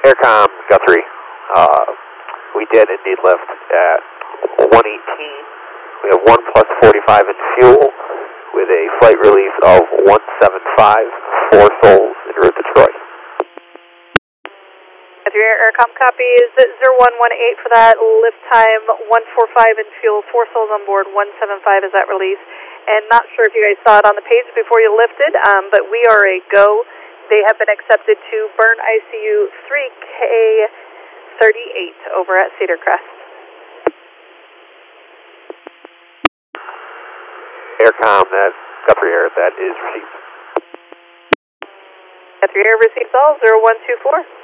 Aircom Guthrie. We did indeed lift at 118. We have 1 plus 45 in fuel with a flight release of 175, 4 souls en route to Troy. Guthrie Aircom copy is 0118 for that. Lift time 145 in fuel, 4 souls on board, 175 is that release. And not sure if you guys saw it on the page before you lifted, but we are a go. They have been accepted to burn ICU 3K38 over at Cedar Crest. Aircom, that Guthrie Air, that is received. Guthrie Air received all 0124.